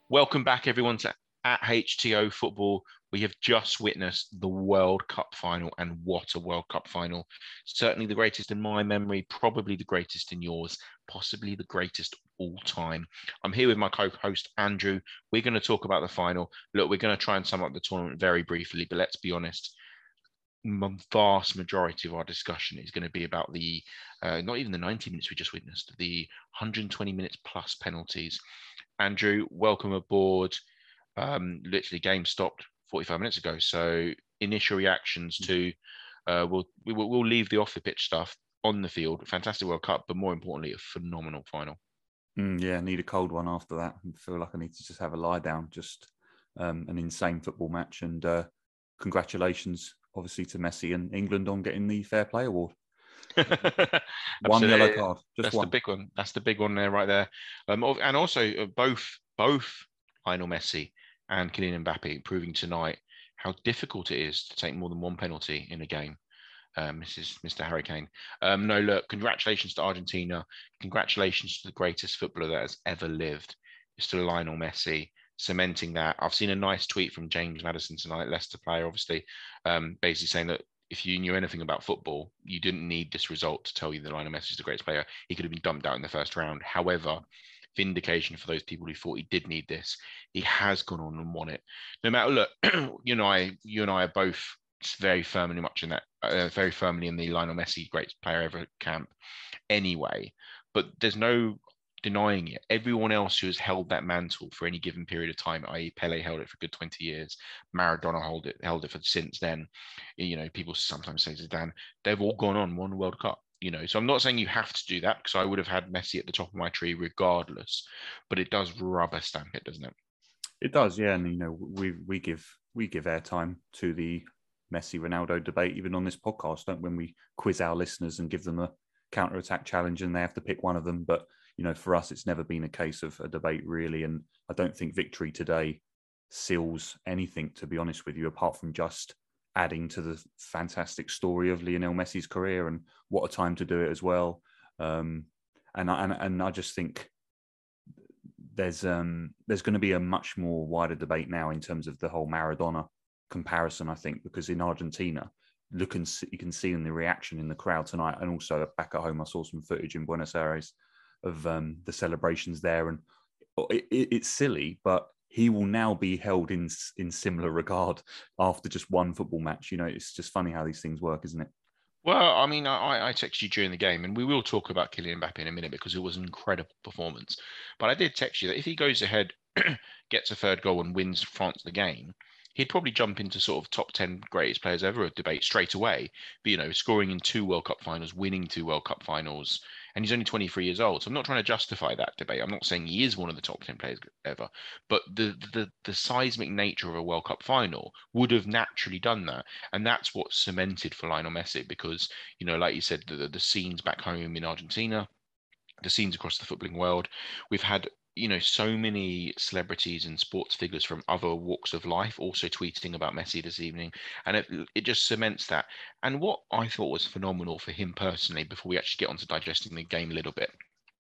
Welcome back, everyone, to at HTO Football. We have just witnessed the World Cup final, and what a World Cup final. Certainly the greatest in my memory, probably the greatest in yours, possibly the greatest of all time. I'm here with my co-host, Andrew. We're going to talk about the final. Look, we're going to try and sum up the tournament very briefly, but let's be honest, vast majority of our discussion is going to be about the, not even the 90 minutes we just witnessed, the 120 minutes plus penalties. Andrew, welcome aboard. Literally, game stopped 45 minutes ago. So, initial reactions to we'll leave the off the pitch stuff on the field. Fantastic World Cup, but more importantly, a phenomenal final. Yeah, need a cold one after that. I feel like I need to just have a lie down. Just an insane football match, and congratulations, obviously, to Messi and England on getting the Fair Play Award. One yellow card, just That's one. the big one. That's the big one there, right there. And also both Lionel Messi and Kylian Mbappe proving tonight how difficult it is to take more than one penalty in a game. Mr. Hurricane. No, look, congratulations to Argentina. Congratulations to the greatest footballer that has ever lived. It's to Lionel Messi, cementing that. I've seen a nice tweet from James Maddison tonight, Leicester player, obviously, basically saying that if you knew anything about football, you didn't need this result to tell you that Lionel Messi is the greatest player. He could have been dumped out in the first round. However, vindication for those people who thought he did need this. He has gone on and won it. No matter, look, you and I are both very firmly much in that, very firmly in the Lionel Messi greatest player ever camp anyway. But there's no denying it. Everyone else who has held that mantle for any given period of time, i.e. Pele held it for a good 20 years, Maradona held it for since then. You know, people sometimes say Zidane, they've all gone on, won the World Cup. You know, so I'm not saying you have to do that, because I would have had Messi at the top of my tree regardless, but it does rubber stamp it, doesn't it? It does, yeah. And, you know, we give airtime to the Messi Ronaldo debate, even on this podcast, don't when we quiz our listeners and give them a counter-attack challenge and they have to pick one of them. But, you know, for us, it's never been a case of a debate, really. And I don't think victory today seals anything, to be honest with you, apart from just adding to the fantastic story of Lionel Messi's career, and what a time to do it as well. And I just think there's going to be a much more wider debate now in terms of the whole Maradona comparison, I think, because in Argentina, you can see in the reaction in the crowd tonight, and also back at home, I saw some footage in Buenos Aires of the celebrations there, and it's silly, but he will now be held in similar regard after just one football match. You know, it's just funny how these things work, isn't it? Well, I mean, I texted you during the game, and we will talk about Kylian Mbappe in a minute because it was an incredible performance. But I did text you that if he goes ahead, gets a third goal and wins France the game, he'd probably jump into sort of top 10 greatest players ever debate straight away. But, you know, scoring in 2 World Cup finals, winning 2 World Cup finals, and he's only 23 years old. So I'm not trying to justify that debate. I'm not saying he is one of the top 10 players ever, but the seismic nature of a World Cup final would have naturally done that. And that's what cemented for Lionel Messi, because, you know, like you said, the scenes back home in Argentina, the scenes across the footballing world, we've had, you know, so many celebrities and sports figures from other walks of life also tweeting about Messi this evening, and it just cements that. And what I thought was phenomenal for him personally, before we actually get on to digesting the game a little bit,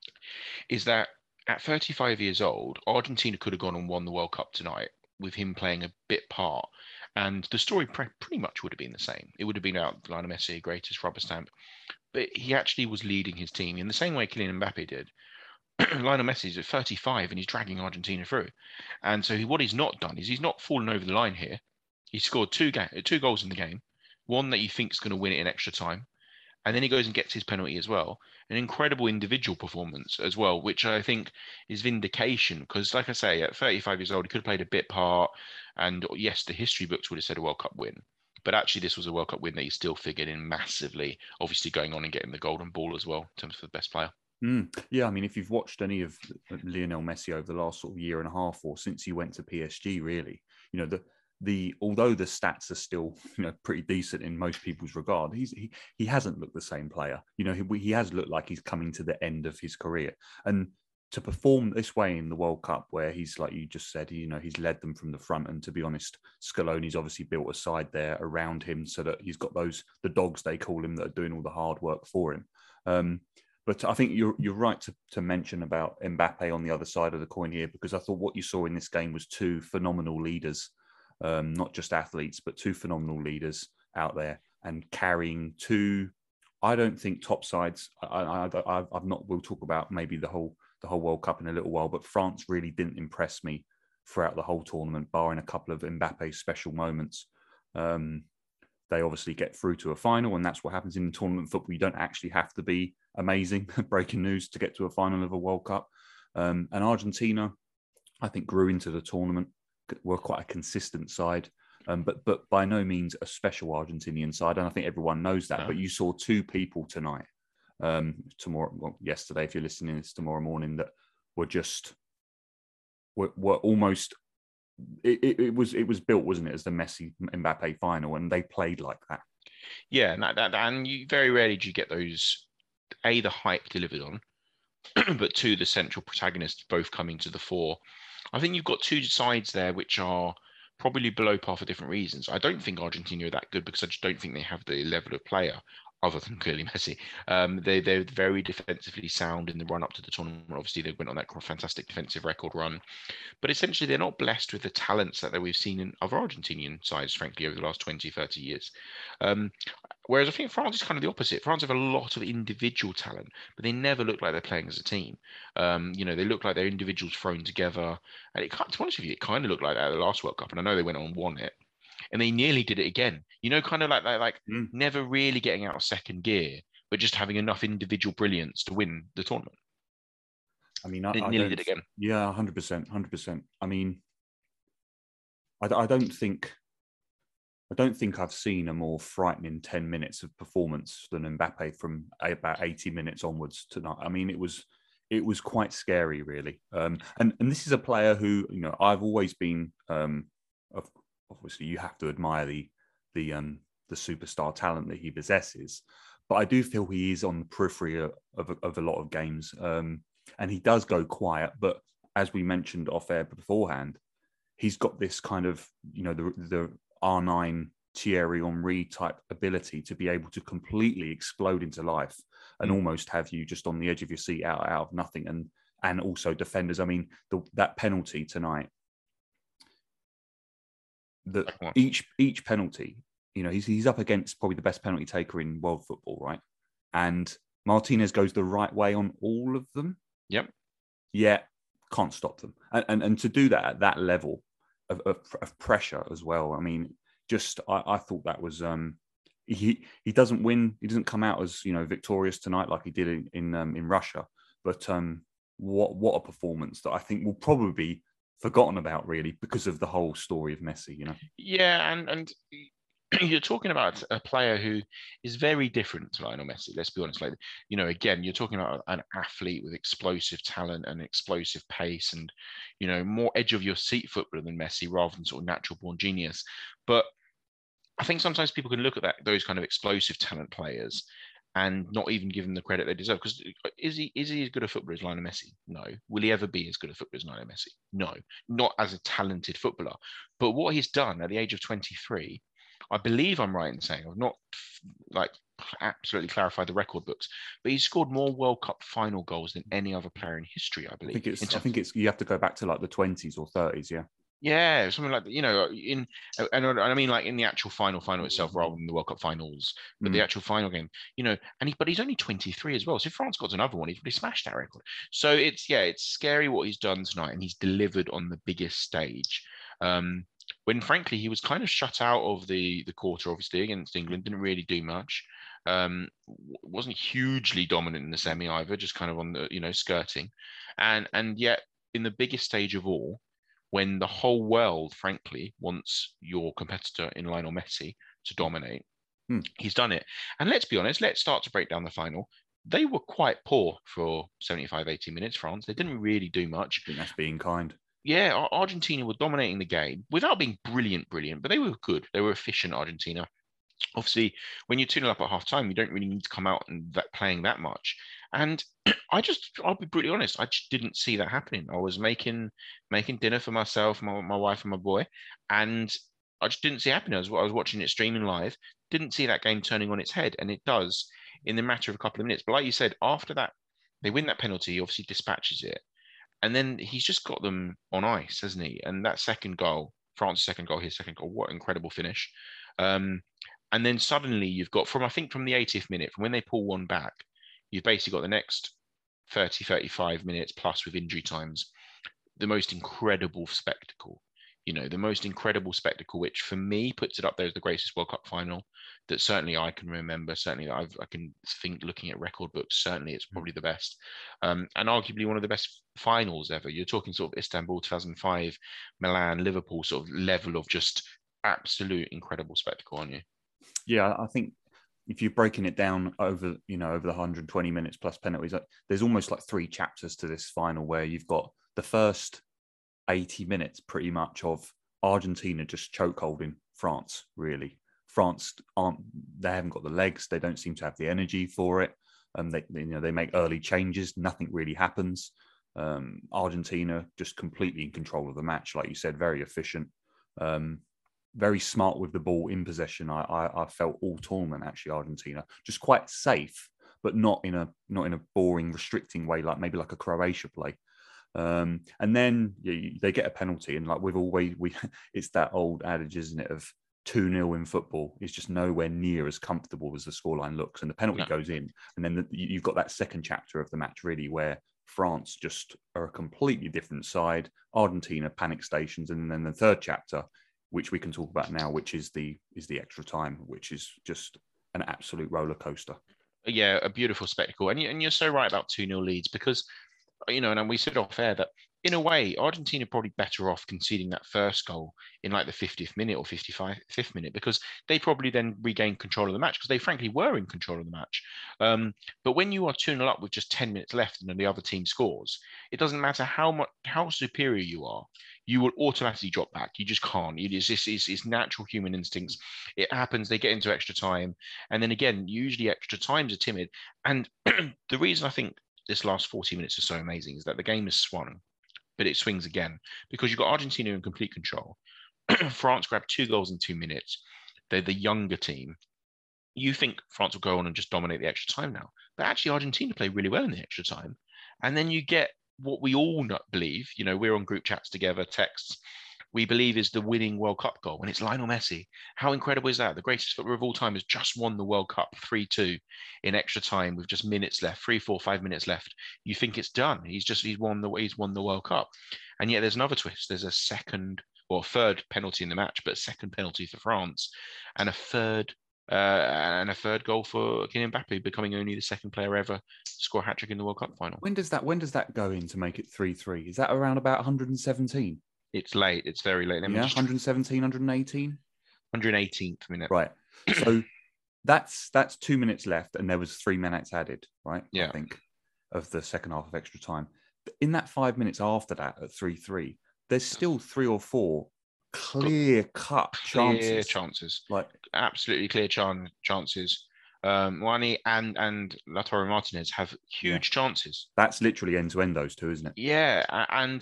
is that at 35 years old, Argentina could have gone and won the World Cup tonight with him playing a bit part, and the story pretty much would have been the same. It would have been about Lionel Messi, greatest rubber stamp, but he actually was leading his team in the same way Kylian Mbappe did. Lionel Messi is at 35 and he's dragging Argentina through. And so what he's not done is he's not fallen over the line here. He scored two goals in the game, one that you think is going to win it in extra time. And then he goes and gets his penalty as well. An incredible individual performance as well, which I think is vindication. Because, like I say, at 35 years old, he could have played a bit part. And yes, the history books would have said a World Cup win. But actually, this was a World Cup win that he still figured in massively, obviously going on and getting the golden ball as well in terms of the best player. Yeah, I mean, if you've watched any of Lionel Messi over the last sort of year and a half, or since he went to PSG, really, you know, although the stats are still, you know, pretty decent in most people's regard, he hasn't looked the same player. You know, he has looked like he's coming to the end of his career, and to perform this way in the World Cup, where he's, like you just said, you know, he's led them from the front, and to be honest, Scaloni's obviously built a side there around him so that he's got the dogs, they call him, that are doing all the hard work for him. But I think you're right to mention about Mbappe on the other side of the coin here, because I thought what you saw in this game was two phenomenal leaders, not just athletes, but two phenomenal leaders out there and carrying two. I don't think top sides. I've not. We'll talk about maybe the whole World Cup in a little while, but France really didn't impress me throughout the whole tournament, barring a couple of Mbappe's special moments. They obviously get through to a final, and that's what happens in tournament football. You don't actually have to be amazing, breaking news, to get to a final of a World Cup. And Argentina, I think, grew into the tournament, were quite a consistent side, but by no means a special Argentinian side. And I think everyone knows that. But you saw two people tonight, yesterday, if you're listening to this tomorrow morning, that were just were almost. It was built, wasn't it, as the Messi Mbappe final, and they played like that. Yeah, and you very rarely do you get those. A, the hype delivered on, but two, the central protagonists both coming to the fore. I think you've got two sides there which are probably below par for different reasons. I don't think Argentina are that good because I just don't think they have the level of player other than clearly Messi. They're very defensively sound in the run up to the tournament. Obviously, they went on that fantastic defensive record run. But essentially, they're not blessed with the talents that we've seen in other Argentinian sides, frankly, over the last 20, 30 years. Whereas I think France is kind of the opposite. France have a lot of individual talent, but they never look like they're playing as a team. They look like they're individuals thrown together. And to be honest with you, it kind of looked like that at the last World Cup. And I know they went on and won it. And they nearly did it again. Kind of like never really getting out of second gear, but just having enough individual brilliance to win the tournament. I mean, they nearly did it again. Yeah, 100%. I mean, I don't think I've seen a more frightening 10 minutes of performance than Mbappe from about 80 minutes onwards tonight. I mean, it was quite scary, really. And this is a player who, I've always been. Obviously, you have to admire the superstar talent that he possesses, but I do feel he is on the periphery of a lot of games, and he does go quiet. But as we mentioned off air beforehand, he's got this kind of the R9 Thierry Henry type ability to be able to completely explode into life and almost have you just on the edge of your seat out of nothing, and also defenders. I mean, that penalty tonight. Each penalty, he's up against probably the best penalty taker in world football, right? And Martinez goes the right way on all of them. Yep. Yeah, can't stop them. And to do that at that level of pressure as well. I mean, I thought that was he doesn't win. He doesn't come out as victorious tonight like he did in Russia. But what a performance that I think will probably be forgotten about, really, because of the whole story of Messi, Yeah, and you're talking about a player who is very different to Lionel Messi. Let's be honest. Again, you're talking about an athlete with explosive talent and explosive pace, and more edge of your seat footballer than Messi, rather than sort of natural born genius. But I think sometimes people can look at those kind of explosive talent players and not even give them the credit they deserve. Because is he as good a footballer as Lionel Messi? No. Will he ever be as good a footballer as Lionel Messi? No. Not as a talented footballer. But what he's done at the age of 23, I believe I'm right in saying, I've not absolutely clarified the record books, but he's scored more World Cup final goals than any other player in history, I believe. I think it's you have to go back to like the 20s or 30s, yeah. Yeah, something like that, and I mean like in the actual final itself, rather than the World Cup finals, but the actual final game, but he's only 23 as well. So if France got another one, he's probably smashed that record. So it's scary what he's done tonight, and he's delivered on the biggest stage. When frankly he was kind of shut out of the quarter, obviously against England, didn't really do much. Wasn't hugely dominant in the semi either, just kind of on the skirting, and yet in the biggest stage of all, when the whole world, frankly, wants your competitor in Lionel Messi to dominate, he's done it. And let's be honest, let's start to break down the final. They were quite poor for 75, 80 minutes, France. They didn't really do much. I think that's being kind. Yeah, Argentina were dominating the game without being brilliant, but they were good. They were efficient, Argentina. Obviously, when you're 2-0 up at half time, you don't really need to come out and playing that much. And I'll be brutally honest, I just didn't see that happening. I was making dinner for myself, my wife and my boy, and I just didn't see it happening. I was watching it streaming live, didn't see that game turning on its head, and it does in the matter of a couple of minutes. But like you said, after that They win that penalty. He obviously dispatches it, and then he's just got them on ice, hasn't he? And that second goal, France's second goal, his second goal, what an incredible finish! Um, and then suddenly you've got from the 80th minute, from when they pull one back, you've basically got the next 30, 35 minutes plus with injury times, the most incredible spectacle. The most incredible spectacle, which for me puts it up there as the greatest World Cup final that certainly I can remember. Certainly that I can think, looking at record books, certainly it's probably the best, and arguably one of the best finals ever. You're talking sort of Istanbul 2005, Milan, Liverpool sort of level of just absolute incredible spectacle, aren't you? Yeah, I think if you're breaking it down over the 120 minutes plus penalties, there's almost like 3 chapters to this final where you've got the first 80 minutes pretty much of Argentina just chokeholding France, really. France they haven't got the legs. They don't seem to have the energy for it. They make early changes. Nothing really happens. Argentina just completely in control of the match. Like you said, very efficient. Very smart with the ball in possession. I felt all tournament actually. Argentina just quite safe, but not in a boring, restricting way like maybe like a Croatia play. And then they get a penalty, and like it's that old adage, isn't it, of 2-0 in football is just nowhere near as comfortable as the scoreline looks, and the penalty goes in, and then you've got that second chapter of the match really where France just are a completely different side. Argentina panic stations, and then the third chapter, which we can talk about now, which is the extra time, which is just an absolute roller coaster. Yeah, a beautiful spectacle, and you're so right about 2-0 leads, because and we said off air that in a way, Argentina probably better off conceding that first goal in like the 50th minute or 55th minute, because they probably then regained control of the match, because they frankly were in control of the match. But when you are 2-0 up with just 10 minutes left and then the other team scores, it doesn't matter how superior you are, you will automatically drop back. You just can't. It's natural human instincts. It happens. They get into extra time. And then again, usually extra times are timid. And the reason I think this last 40 minutes is so amazing is that the game is swung, but it swings again, because you've got Argentina in complete control. France grabbed 2 goals in 2 minutes. They're the younger team. You think France will go on and just dominate the extra time now, but actually Argentina play really well in the extra time. And then you get what we all believe, we're on group chats together, texts, we believe is the winning World Cup goal, and it's Lionel Messi. How incredible is that? The greatest footballer of all time has just won the World Cup 3-2 in extra time with just minutes left, 3, 4, 5 minutes left. You think it's done. He's won the World Cup. And yet there's another twist. There's a third penalty in the match, but a second penalty for France, and a third goal for Kylian Mbappe, becoming only the second player ever to score a hat-trick in the World Cup final. When does that go in to make it 3-3? Is that around about 117? It's late. It's very late. 117, 118? 118th minute. Right. So that's 2 minutes left, and there was 3 minutes added, right? Yeah. I think, of the second half of extra time. In that 5 minutes after that, at 3-3, there's still 3 or 4 clear-cut chances. Like absolutely clear chances. Wani and Lautaro Martinez have huge chances. That's literally end-to-end, those two, isn't it? Yeah, and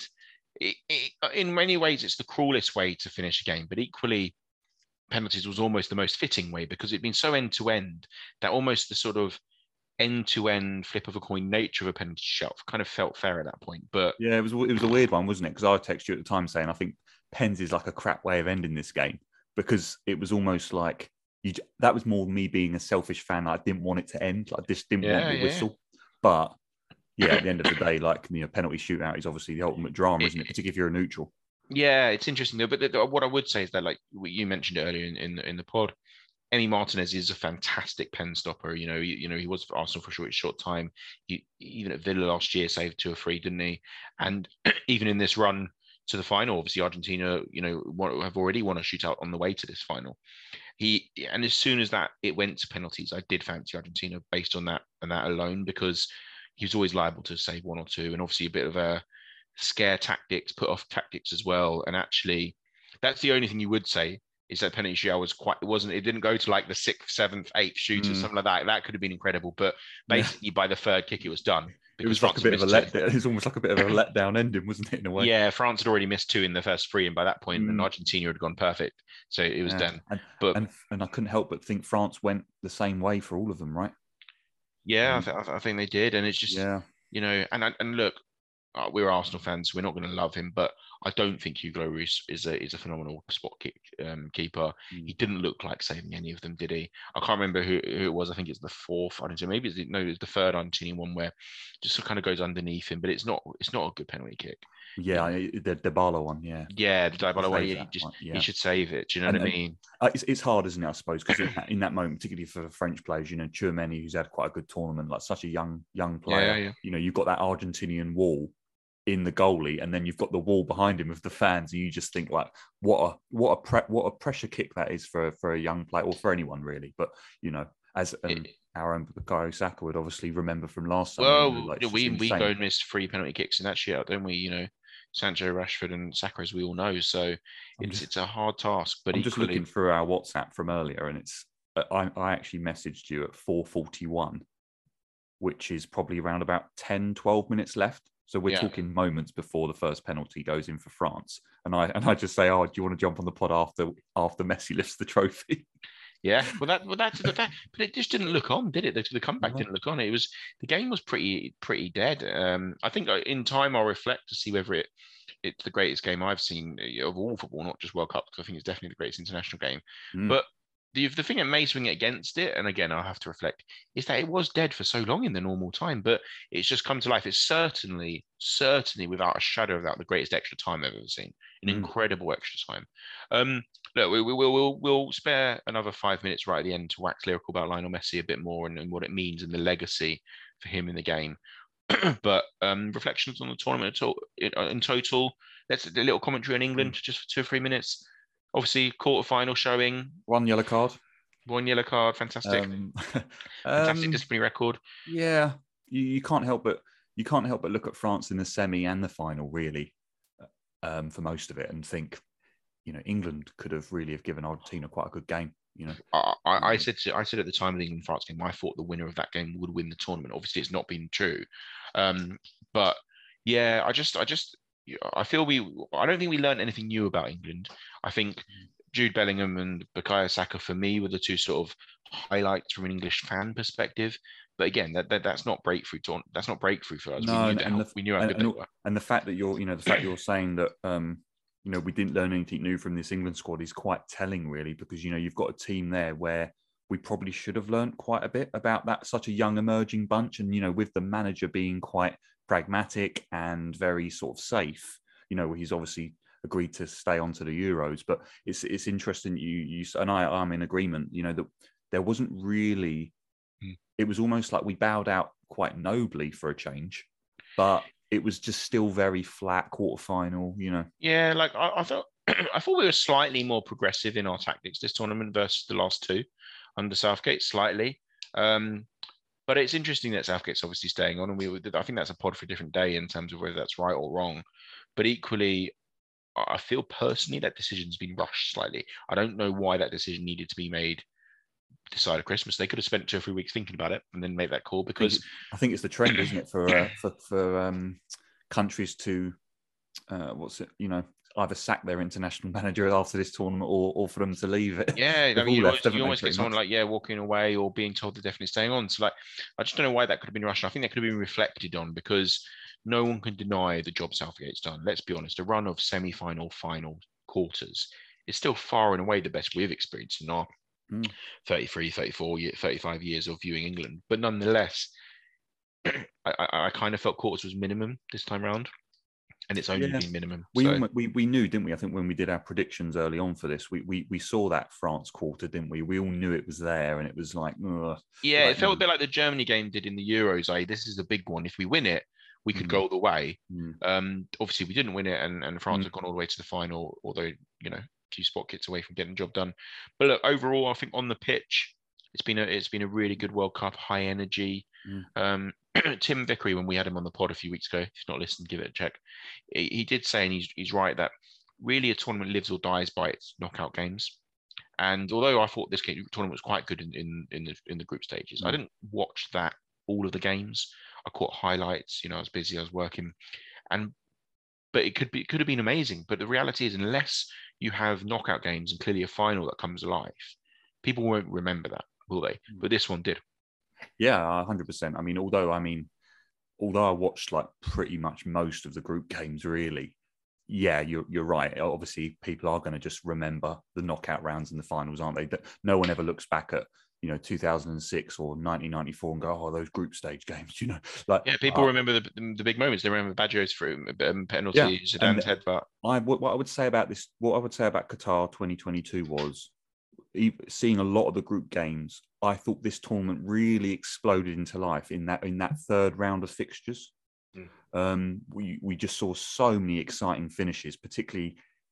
in many ways, it's the cruelest way to finish a game, but equally, penalties was almost the most fitting way, because it'd been so end-to-end that almost the sort of end-to-end flip of a coin nature of a penalty shelf kind of felt fair at that point. But yeah, it was a weird one, wasn't it? Because I texted you at the time saying I think pens is like a crap way of ending this game, because it was almost like that was more me being a selfish fan. I didn't want it to end. I just didn't want the whistle. But yeah, at the end of the day, penalty shootout is obviously the ultimate drama, isn't it? Particularly if you're a neutral. Yeah, it's interesting though. But what I would say is that, like you mentioned earlier in the pod, Emi Martinez is a fantastic pen stopper. He was for Arsenal for a short time. Even at Villa last year, saved 2 or 3, didn't he? And even in this run to the final, obviously Argentina, have already won a shootout on the way to this final. And as soon as that it went to penalties, I did fancy Argentina based on that and that alone, because he was always liable to save 1 or 2, and obviously a bit of a scare tactics, put off tactics as well. And actually, that's the only thing you would say is that penalty shootout it didn't go to like the 6th, 7th, 8th shoot or something like that. That could have been incredible, but basically by the third kick it was done. It was like a bit of a letdown. It was almost like a bit of a letdown ending, wasn't it, in a way? Yeah, France had already missed 2 in the first 3, and by that point, and Argentina had gone perfect, so it was done. And I couldn't help but think France went the same way for all of them, right? Yeah, I think they did, and it's just And look, we're Arsenal fans, so we're not going to love him, but I don't think Hugo Lloris is a phenomenal spot keeper. He didn't look like saving any of them, did he? I can't remember who it was. I think it's the fourth. I don't know. Maybe it's the third Argentinian one where just kind of goes underneath him, but it's not a good penalty kick. Yeah, the Dybala one. Yeah, the Dybala one. He should save it. Do you know what I mean? It's hard, isn't it? I suppose because in that moment, particularly for the French players, Tchouameni, who's had quite a good tournament, like such a young player. Yeah. You've got that Argentinian wall in the goalie, and then you've got the wall behind him of the fans, and you just think like, what a pressure kick that is for a young player, or for anyone really. But our own Bukayo Saka would obviously remember from last summer. Well, we go and miss 3 penalty kicks in that shootout, don't we? Sancho, Rashford, and Saka, as we all know. So it's a hard task. But I'm just looking through our WhatsApp from earlier, and it's I actually messaged you at 4:41, which is probably around about 10, 12 minutes left. So we're talking moments before the first penalty goes in for France, and I just say, "Oh, do you want to jump on the pod after Messi lifts the trophy?" Yeah, that's the fact. But it just didn't look on, did it? The comeback didn't look on. The game was pretty dead. I think in time I'll reflect to see whether it's the greatest game I've seen of all football, not just World Cup, because I think it's definitely the greatest international game. But the thing that may swing it against it, and again I'll have to reflect, is that it was dead for so long in the normal time, but it's just come to life. It's certainly without a shadow of doubt the greatest extra time I've ever seen. An incredible extra time. Look, we'll spare another 5 minutes right at the end to wax lyrical about Lionel Messi a bit more and what it means and the legacy for him in the game. But reflections on the tournament in total. Let's do a little commentary on England just for 2 or 3 minutes. Obviously, quarter-final showing. One yellow card. Fantastic. Fantastic disciplinary record. Yeah, you can't help but look at France in the semi and the final, really, for most of it, and think, England could have really have given Argentina quite a good game. I said at the time of the England-France game, I thought the winner of that game would win the tournament. Obviously, it's not been true, but yeah, I feel I don't think we learned anything new about England. I think Jude Bellingham and Bukayo Saka, for me, were the two sort of highlights from an English fan perspective. But again, that's not breakthrough. That's not breakthrough for us. No, we knew how good they were. And the fact that you're saying that we didn't learn anything new from this England squad is quite telling, really, because you've got a team there where we probably should have learned quite a bit about that, such a young emerging bunch, and with the manager being quite pragmatic and very sort of safe. He's obviously agreed to stay on to the Euros, but it's interesting. You and I'm in agreement. That there wasn't really. It was almost like we bowed out quite nobly for a change, but it was just still very flat quarterfinal. Yeah, like I thought. I thought we were slightly more progressive in our tactics this tournament versus the last two under Southgate, slightly. But it's interesting that Southgate's obviously staying on, and I think that's a pod for a different day in terms of whether that's right or wrong. But equally, I feel personally that decision's been rushed slightly. I don't know why that decision needed to be made this side of Christmas. They could have spent 2 or 3 weeks thinking about it and then made that call, because I think it's the trend, isn't it, for countries to either sack their international manager after this tournament or for them to leave it. Yeah, I mean, you almost get someone like walking away or being told they're definitely staying on. So I just don't know why that could have been rushed. I think that could have been reflected on, because no one can deny the job Southgate's done. Let's be honest, a run of semi-final, final, quarters is still far and away the best we've experienced in our 33, 34, 35 years of viewing England. But nonetheless, I kind of felt quarters was minimum this time round. And it's only been minimum. We knew, didn't we? I think when we did our predictions early on for this, we saw that France quarter, didn't we? We all knew it was there, and it was like, it felt a bit like the Germany game did in the Euros. This is a big one. If we win it, we could go all the way. Obviously, we didn't win it, and France have gone all the way to the final. Although a few spot kits away from getting the job done. But look, overall, I think on the pitch, it's been a really good World Cup, high energy. Tim Vickery, when we had him on the pod a few weeks ago, if you've not listened, give it a check. He did say, and he's right, that really a tournament lives or dies by its knockout games. And although I thought this tournament was quite good in the group stages, I didn't watch all of the games. I caught highlights. I was busy, I was working, but it could have been amazing. But the reality is, unless you have knockout games and clearly a final that comes alive, people won't remember that, will they? But this one did. Yeah, 100%. although I watched like pretty much most of the group games, really, yeah, you're right. Obviously, people are going to just remember the knockout rounds and the finals, aren't they? No one ever looks back at 2006 or 1994 and go, oh, those group stage games, like Yeah, people remember the big moments. They remember Baggio's through yeah. penalty, And Zidane's headbutt. what I would say about this, what I would say about Qatar 2022 was seeing a lot of the group games. I thought this tournament really exploded into life in that third round of fixtures. We just saw so many exciting finishes, particularly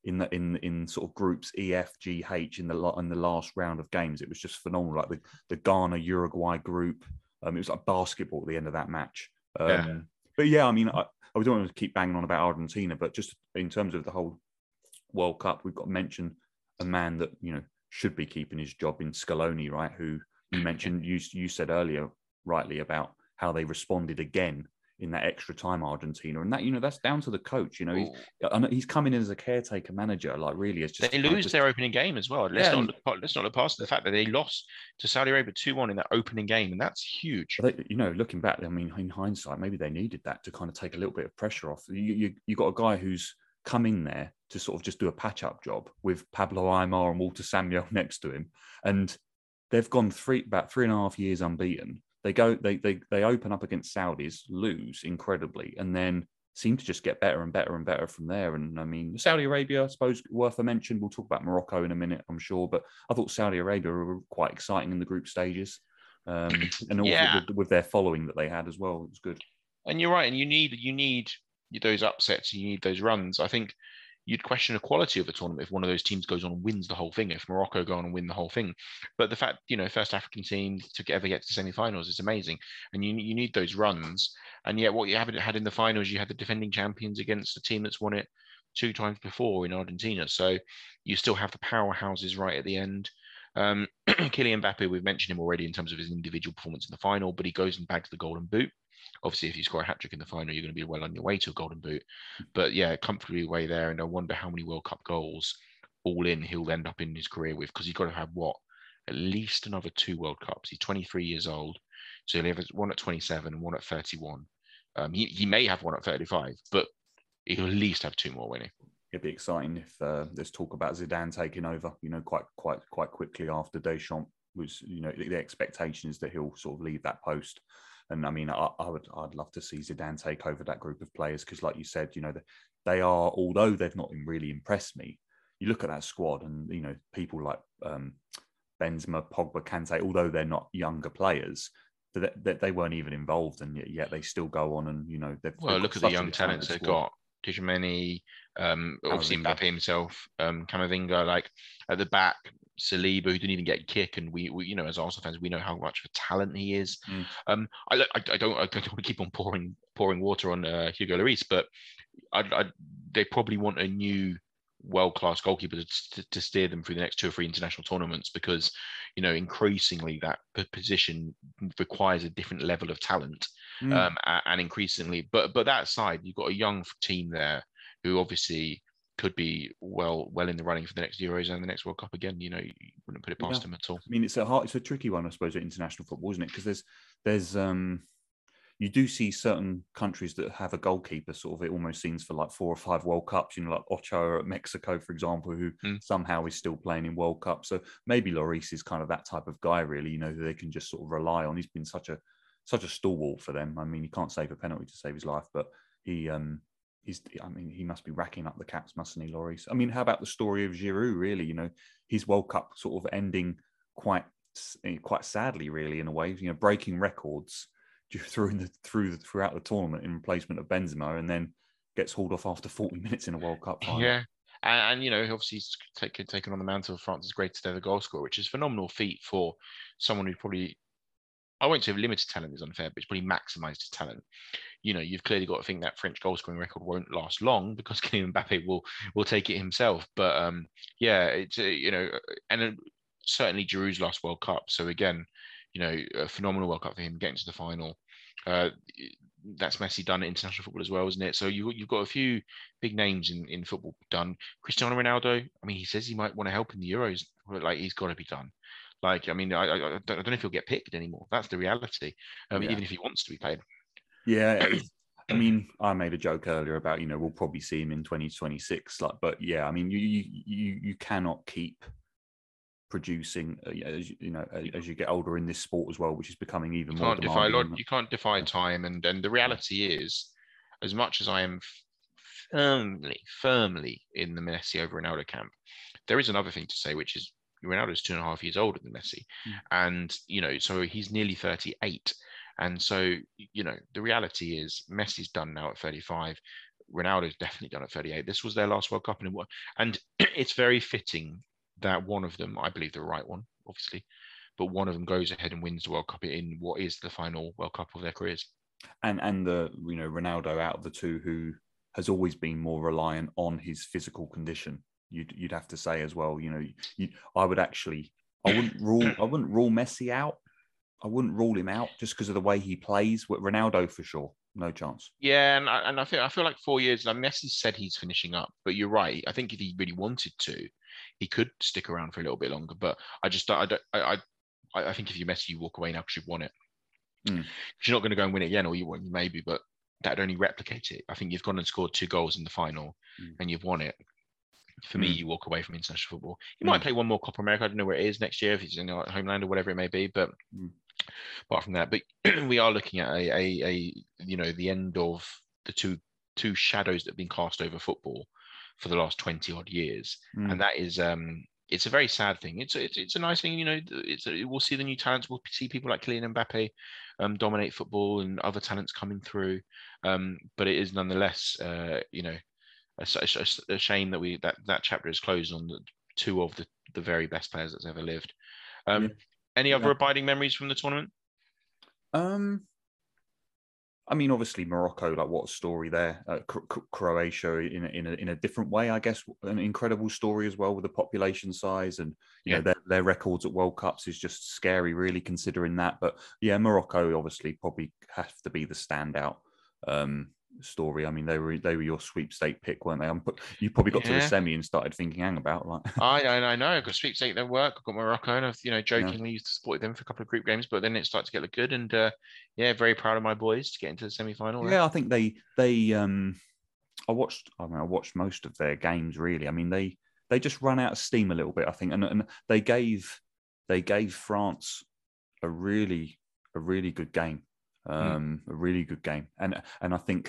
in sort of groups E, F, G, H in the last round of games. It was just phenomenal. Like the Ghana Uruguay group. It was like basketball at the end of that match. But yeah, I mean, I don't want to keep banging on about Argentina, but just in terms of the whole World Cup, we've got to mention a man that should be keeping his job in Scaloni, right? Who you mentioned, you said earlier rightly about how they responded again in that extra time Argentina, and that that's down to the coach. He's coming in as a caretaker manager, like really, it's just they lose their opening game as well. Let's not look past the fact that they lost to Saudi Arabia 2-1 in that opening game, and that's huge. Looking back, I mean, in hindsight, maybe they needed that to kind of take a little bit of pressure off. You got a guy who's come in there to sort of just do a patch-up job with Pablo Aimar and Walter Samuel next to him, and they've gone about 3.5 years unbeaten. They open up against Saudis, lose incredibly, and then seem to just get better and better and better from there. And I mean, Saudi Arabia, I suppose, worth a mention. We'll talk about Morocco in a minute, I'm sure, but I thought Saudi Arabia were quite exciting in the group stages, and also with their following that they had as well, it was good. And you're right, and you need those upsets, you need those runs. I think you'd question the quality of the tournament if one of those teams goes on and wins the whole thing, if Morocco go on and win the whole thing. But the fact, first African team to ever get to semi-finals is amazing. And you need those runs. And yet what you haven't had in the finals, you had the defending champions against a team that's won it 2 times before in Argentina. So you still have the powerhouses right at the end. Kylian Mbappe, we've mentioned him already in terms of his individual performance in the final, but he goes and bags the golden boot. Obviously, if you score a hat trick in the final, you're going to be well on your way to a golden boot. But yeah, comfortably away there. And I wonder how many World Cup goals all in he'll end up in his career with, because he's got to have at least another 2 World Cups. He's 23 years old. So he'll have one at 27 and one at 31. He may have one at 35, but he'll at least have 2 more, winning. It'd be exciting if there's talk about Zidane taking over, quite quickly after Deschamps was, the expectation is that he'll sort of leave that post. And I mean, I'd love to see Zidane take over that group of players because, like you said, they are, although they've not really impressed me, you look at that squad and, people like Benzema, Pogba, Kante, although they're not younger players, they weren't even involved, and yet they still go on and, look at the young talents they've got. Tchouameni, obviously Mbappe himself, Camavinga, like at the back, Saliba, who didn't even get a kick, and we as Arsenal fans, we know how much of a talent he is. I don't want to keep on pouring water on Hugo Lloris, but they probably want a new world-class goalkeeper to steer them through the next 2 or 3 international tournaments, because increasingly that position requires a different level of talent, and increasingly. But that aside, you've got a young team there who obviously could be well in the running for the next Euros and the next World Cup again. You wouldn't put it past them at all. I mean, it's a tricky one, I suppose, at international football, isn't it? Because there's you do see certain countries that have a goalkeeper sort of, it almost seems, for like 4 or 5 World Cups, like Ochoa at Mexico, for example, who somehow is still playing in World Cup. So maybe Lloris is kind of that type of guy, really, who they can just sort of rely on. He's been such a stalwart for them. I mean, he can't save a penalty to save his life, but he must be racking up the caps, mustn't he, Lloris? I mean, how about the story of Giroud, really? His World Cup sort of ending quite sadly, really, in a way, breaking records throughout the tournament in replacement of Benzema, and then gets hauled off after 40 minutes in a World Cup final. Yeah. And obviously he's taken on the mantle of France's greatest ever goal scorer, which is a phenomenal feat for someone who probably, I won't say limited talent is unfair, but it's probably maximised his talent. You've clearly got to think that French goal scoring record won't last long, because Kylian Mbappe will take it himself. But it's and certainly Giroud's last World Cup. So again, a phenomenal World Cup for him, getting to the final. That's Messi done at international football as well, isn't it? So you've got a few big names in football done. Cristiano Ronaldo, I mean, he says he might want to help in the Euros. Like, he's got to be done. Like, I mean, I don't know if he'll get picked anymore. That's the reality, even if he wants to be paid. Yeah, I mean, I made a joke earlier about, we'll probably see him in 2026. But yeah, I mean, you cannot keep producing, as you get older in this sport as well, which is becoming even more demanding. You can't defy time, and the reality is, as much as I am firmly in the Messi over Ronaldo camp, there is another thing to say, which is Ronaldo's 2.5 years older than Messi, and so he's nearly 38, and so the reality is Messi's done now at 35. Ronaldo's definitely done at 38. This was their last World Cup, and it's very fitting that one of them, I believe the right one, obviously, but one of them goes ahead and wins the World Cup in what is the final World Cup of their careers. And the Ronaldo out of the two who has always been more reliant on his physical condition. You'd have to say as well. I wouldn't rule Messi out. I wouldn't rule him out just because of the way he plays. With Ronaldo, for sure, no chance. Yeah, and I feel like 4 years. Like Messi said, he's finishing up, but you're right. I think if he really wanted to, he could stick around for a little bit longer. But I think if you're Messi, you walk away now because you've won it. Because you're not going to go and win it again, or you maybe, but that'd only replicate it. I think you've gone and scored 2 goals in the final, and you've won it. For me, you walk away from international football. You might play one more Copa America. I don't know where it is next year, if it's in your homeland or whatever it may be. But apart from that, but we are looking at the end of the two shadows that have been cast over football for the last 20 odd years, and that is it's a very sad thing. It's a nice thing, we'll see the new talents. We'll see people like Kylian Mbappe dominate football and other talents coming through, but it is nonetheless a shame that chapter is closed on the 2 of the very best players that's ever lived. Any other abiding memories from the tournament? I mean, obviously Morocco, like what a story there. Croatia in a different way, I guess, an incredible story as well with the population size and their records at World Cups is just scary, really, considering that. But yeah, Morocco obviously probably have to be the standout story. I mean, they were your sweepstake pick, weren't they? You probably got to the semi and started thinking, hang about, like I know, because sweepstake their work. I've got Morocco, and I've jokingly used to support them for a couple of group games, but then it started to get look good, and very proud of my boys to get into the semi-final. Yeah, I think they I watched most of their games, really. I mean, they just run out of steam a little bit, I think, and they gave France a really good game. A really good game, and I think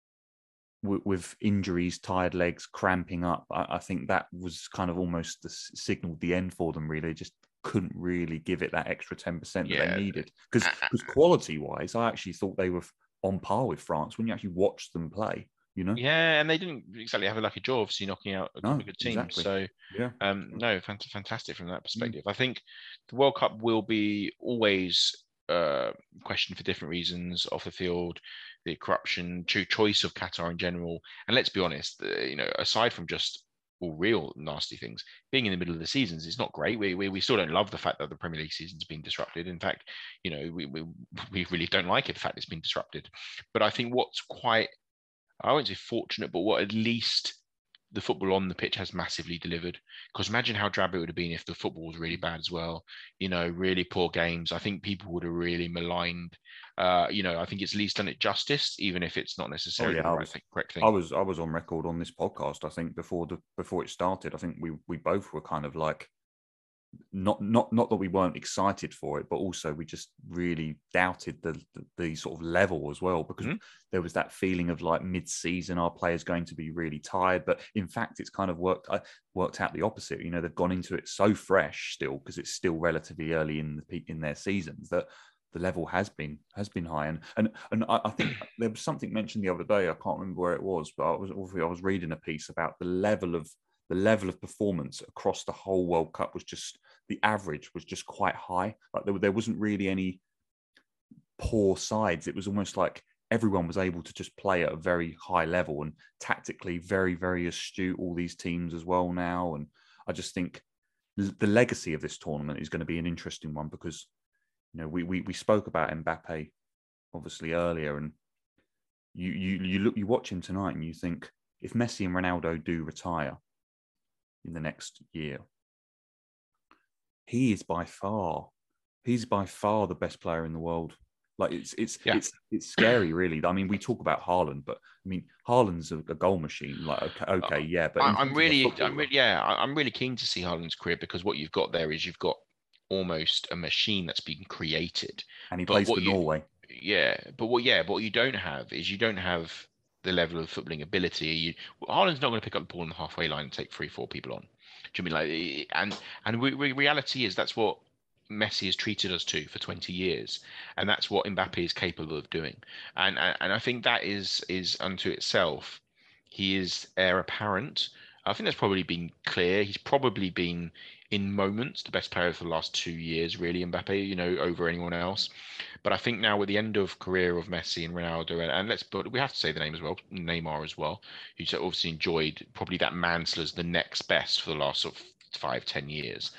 with injuries, tired legs, cramping up, I think that was kind of almost signaled the end for them. Really, just couldn't really give it that extra 10% that they needed. Because quality-wise, I actually thought they were on par with France when you actually watched them play. Yeah, and they didn't exactly have a lucky draw, obviously knocking out a couple of good teams. Exactly. So no, fantastic from that perspective. I think the World Cup will be always questioned for different reasons off the field, the corruption, choice of Qatar in general, and let's be honest, aside from just all real nasty things, being in the middle of the seasons is not great. We still don't love the fact that the Premier League season's been disrupted. In fact, we really don't like it, the fact it's been disrupted. But I think what's quite, I won't say fortunate, but what at least the football on the pitch has massively delivered. Because imagine how drab it would have been if the football was really bad as well. Really poor games. I think people would have really maligned. I think it's at least done it justice, even if it's not necessarily the correct thing. I was on record on this podcast. I think before it started, I think we both were kind of like, not that we weren't excited for it, but also we just really doubted the sort of level as well, because there was that feeling of like mid-season, our players going to be really tired. But in fact, it's kind of worked out the opposite. They've gone into it so fresh still, because it's still relatively early in their seasons, that the level has been high. And I think there was something mentioned the other day. I can't remember where it was, but I was reading a piece about the level of performance across the whole World Cup was just, the average was just quite high. Like there wasn't really any poor sides. It was almost like everyone was able to just play at a very high level, and tactically very, very astute, all these teams as well now. And I just think the legacy of this tournament is going to be an interesting one, because we spoke about Mbappe obviously earlier, and you watch him tonight and you think, if Messi and Ronaldo do retire in the next year, he's by far the best player in the world. Like it's Yeah. it's scary, really. I mean, we talk about Haaland, but I mean, Haaland's a goal machine. Like, okay, yeah, but in terms of a footballer, I'm really keen to see Haaland's career, because what you've got there is you've got almost a machine that's been created. and he But plays for Norway. what you don't have is you don't have the level of footballing ability. Haaland's not going to pick up the ball on the halfway line and take 3, 4 people on. Do you mean like reality is that's what Messi has treated us to for 20 years, and that's what Mbappe is capable of doing. And I think that is unto itself, he is heir apparent. I think that's probably been clear. He's probably been in moments the best player for the last 2 years, really, Mbappe, over anyone else. But I think now with the end of career of Messi and Ronaldo, but we have to say the name as well, Neymar as well, who's obviously enjoyed probably that Mansler's the next best for the last sort of 5, 10 years.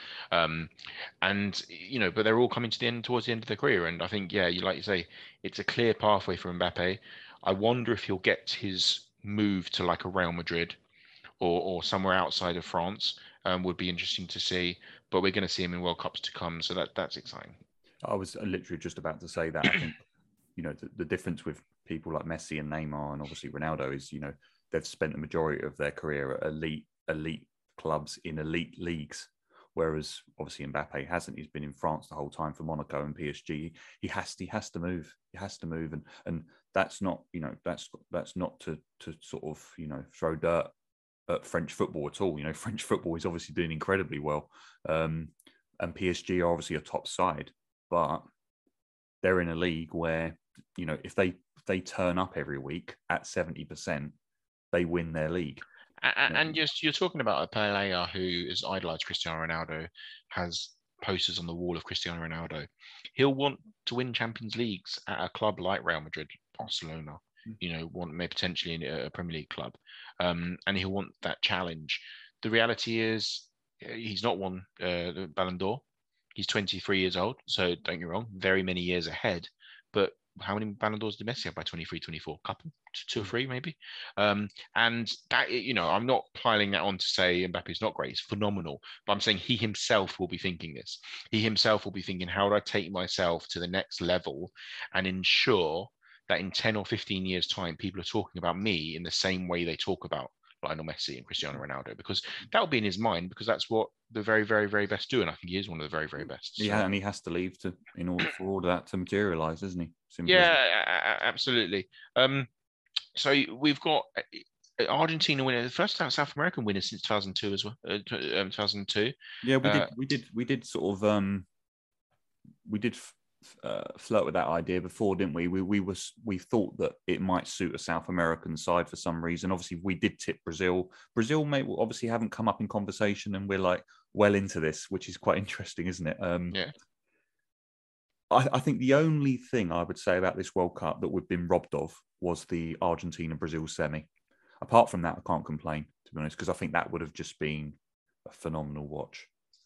But they're all coming to the end towards the end of their career. And I think, yeah, like you say, it's a clear pathway for Mbappe. I wonder if he'll get his move to like a Real Madrid or somewhere outside of France. Would be interesting to see. But we're going to see him in World Cups to come, so that's exciting. I was literally just about to say that. I think, the difference with people like Messi and Neymar and obviously Ronaldo is, they've spent the majority of their career at elite clubs in elite leagues. Whereas obviously Mbappe hasn't. He's been in France the whole time for Monaco and PSG. He has to move. He has to move, and that's not that's not to sort of throw dirt at French football at all. French football is obviously doing incredibly well, and PSG are obviously a top side, but they're in a league where if they turn up every week at 70%, they win their league. And you're talking about a player who has idolized Cristiano Ronaldo, has posters on the wall of Cristiano Ronaldo. He'll want to win Champions Leagues at a club like Real Madrid, Barcelona, maybe potentially in a Premier League club, and he'll want that challenge. The reality is he's not won the Ballon d'Or. He's 23 years old, so don't get me wrong, very many years ahead. But how many Ballon d'Ors did Messi have by 23, 24? Couple, 2 or 3 maybe. And that, I'm not piling that on to say Mbappe's not great. It's phenomenal. But I'm saying he himself will be thinking this. He himself will be thinking, how do I take myself to the next level and ensure that in 10 or 15 years' time, people are talking about me in the same way they talk about Lionel Messi and Cristiano Ronaldo, because that will be in his mind, because that's what the very, very, very best do. And I think he is one of the very, very best. So. Yeah, and he has to leave in order for all of that to materialize, isn't he? Simple absolutely. So we've got Argentina winner, the first South American winner since 2002 as well. 2002. Yeah, we did sort of flirt with that idea before, didn't we? We thought that it might suit a South American side for some reason. Obviously, we did tip Brazil. Brazil obviously haven't come up in conversation, and we're like well into this, which is quite interesting, isn't it? Yeah. I think the only thing I would say about this World Cup that we've been robbed of was the Argentina-Brazil semi. Apart from that, I can't complain, to be honest, because I think that would have just been a phenomenal watch.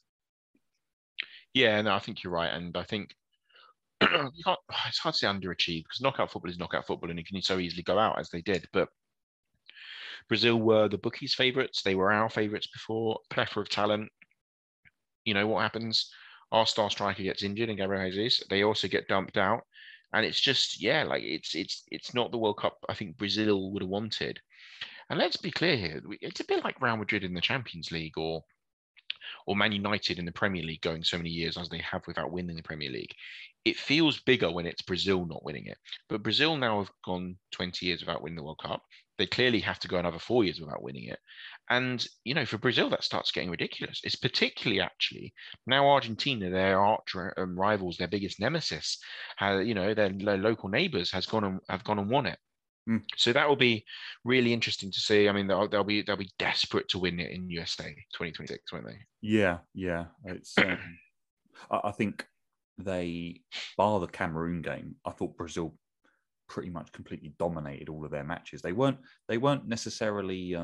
Yeah, no, I think you're right, and I think it's hard to say underachieved, because knockout football is knockout football, and you can so easily go out as they did. But Brazil were the bookies' favourites. They were our favourites before. Plethora of talent. What happens? Our star striker gets injured, and Gabriel Jesus. They also get dumped out, and it's just it's not the World Cup I think Brazil would have wanted. And let's be clear here, it's a bit like Real Madrid in the Champions League, or Man United in the Premier League going so many years as they have without winning the Premier League. It feels bigger when it's Brazil not winning it. But Brazil now have gone 20 years without winning the World Cup. They clearly have to go another 4 years without winning it. And, for Brazil, that starts getting ridiculous. It's particularly actually now Argentina, their arch rivals, their biggest nemesis, their local neighbours have gone and won it. So that will be really interesting to see. I mean, they'll be desperate to win it in USA 2026, won't they? Yeah. It's. I think they, bar the Cameroon game, I thought Brazil pretty much completely dominated all of their matches. They weren't necessarily,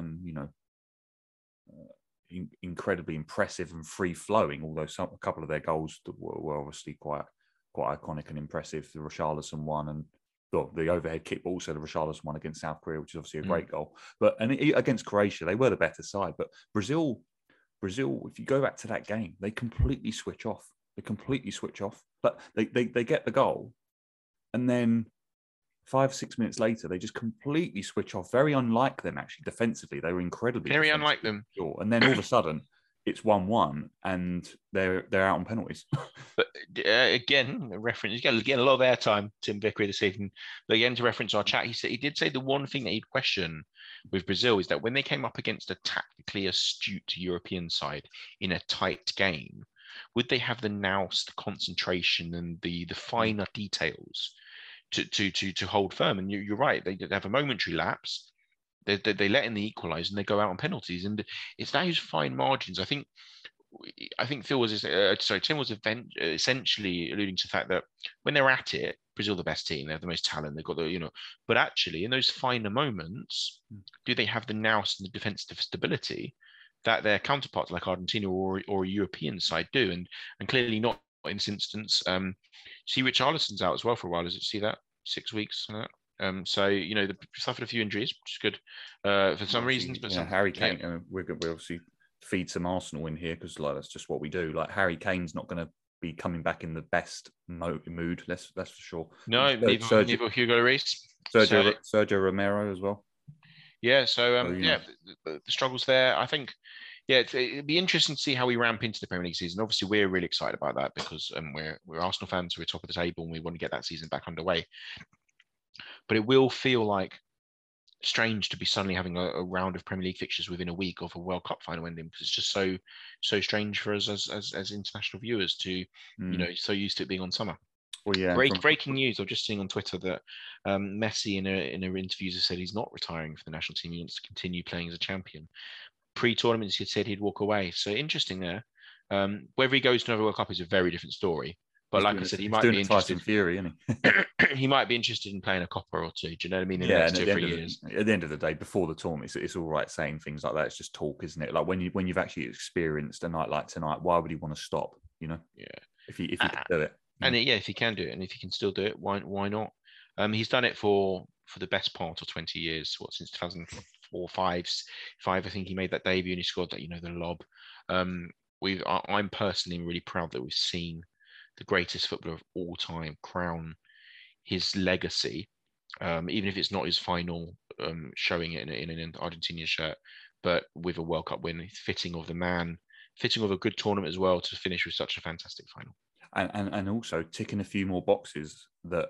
incredibly impressive and free flowing. Although a couple of their goals were obviously quite iconic and impressive. The Richarlison one and the overhead kick, but also the Richarlison one against South Korea, which is obviously a great goal. But against Croatia, they were the better side. But Brazil, if you go back to that game, they completely switch off. But they get the goal, and then 5-6 minutes later, they just completely switch off. Very unlike them, actually, defensively. They were incredibly very unlike them. Sure. And then all of a sudden, it's 1-1, and they're out on penalties. But again, reference, he's getting a lot of airtime, Tim Vickery, this evening. But again, to reference our chat, he did say the one thing that he'd question with Brazil is that when they came up against a tactically astute European side in a tight game, would they have the nous, the concentration, and the finer details to hold firm? And you're right, they have a momentary lapse. They let in the equaliser and they go out on penalties, and it's those fine margins. I think Tim was essentially alluding to the fact that when they're at it, Brazil the best team, they have the most talent, they've got but actually in those finer moments, do they have the nous and the defensive stability that their counterparts like Argentina or a European side do? And clearly not in this instance. See, Richarlison's out as well for a while. Does it see that 6 weeks? So they suffered a few injuries, which is good for some reasons. But Harry Kane, we obviously feed some Arsenal in here because that's just what we do. Like Harry Kane's not going to be coming back in the best mood. That's for sure. No, neither Hugo Lloris, Sergio Romero as well. Yeah. So the struggles there. I think. Yeah, it'd be interesting to see how we ramp into the Premier League season. Obviously, we're really excited about that because we're Arsenal fans. We're top of the table and we want to get that season back underway. But it will feel like strange to be suddenly having a round of Premier League fixtures within a week of a World Cup final ending, because it's just so strange for us as international viewers to, so used to it being on summer. Well, yeah. Breaking news. I'm just seeing on Twitter that Messi in a interview has said he's not retiring for the national team. He wants to continue playing as a champion. Pre-tournament, he said he'd walk away. So interesting there. Whether he goes to another World Cup is a very different story. But like I said, he might be interested. Fury, isn't he? He might be interested in playing a Copa or two. Do you know what I mean? In the next 2 or 3 years. At the end of the day, before the tournament, it's all right saying things like that. It's just talk, isn't it? Like when you've actually experienced a night like tonight, why would he want to stop? Yeah. If he can do it. And if he can do it, and if he can still do it, why not? He's done it for the best part of 20 years. Since 2004, 5. I think he made that debut and he scored that, the lob. I'm personally really proud that we've seen the greatest footballer of all time crown his legacy, even if it's not his final showing it in an Argentinian shirt, but with a World Cup win, fitting of a good tournament as well to finish with such a fantastic final. And also ticking a few more boxes that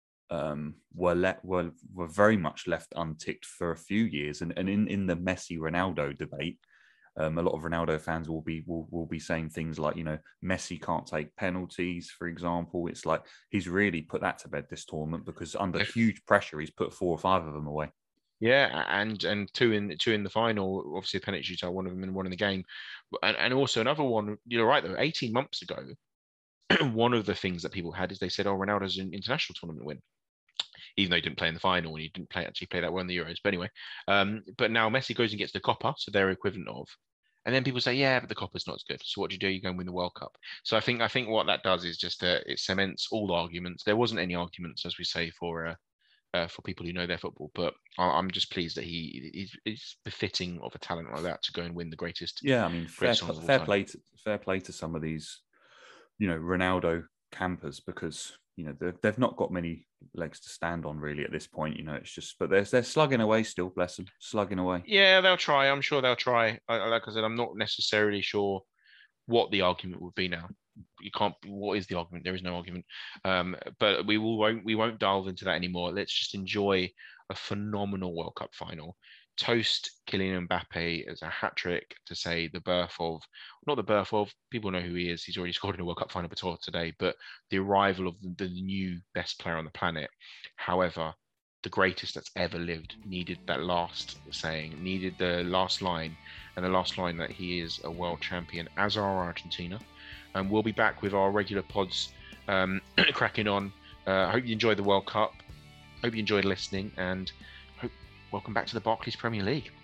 were very much left unticked for a few years. And in the Messi Ronaldo debate, a lot of Ronaldo fans will be saying things like, Messi can't take penalties, for example. It's like he's really put that to bed this tournament because under huge pressure, he's put 4 or 5 of them away. Yeah, and two in the final, obviously a penalty shootout, one of them and one in the game, and also another one. You're right though. 18 months ago, one of the things that people had is they said, "Oh, Ronaldo's an international tournament win," even though he didn't play in the final and he didn't actually play that well in the Euros. But anyway, but now Messi goes and gets the Copa, so they're equivalent of. And then people say, yeah, but the Copa's not as good. So what do? You go and win the World Cup. So I think what that does is just it cements all the arguments. There wasn't any arguments, as we say, for people who know their football. But I'm just pleased that he's befitting of a talent like that to go and win the greatest. Yeah, I mean, fair play to some of these, Ronaldo campers, because they've not got many legs to stand on really at this point. It's just, but they're slugging away still. Bless them, slugging away. Yeah, they'll try. I'm sure they'll try. Like I said, I'm not necessarily sure what the argument would be now. You can't. What is the argument? There is no argument. But we won't delve into that anymore. Let's just enjoy a phenomenal World Cup final. Toast Kylian Mbappe as a hat trick to say not the birth of, people know who he is. He's already scored in a World Cup final before today, but the arrival of the new best player on the planet. However, the greatest that's ever lived needed that last saying, needed the last line, and the last line that he is a world champion, as are Argentina. And we'll be back with our regular pods cracking on. I hope you enjoyed the World Cup. Hope you enjoyed listening, and welcome back to the Barclays Premier League.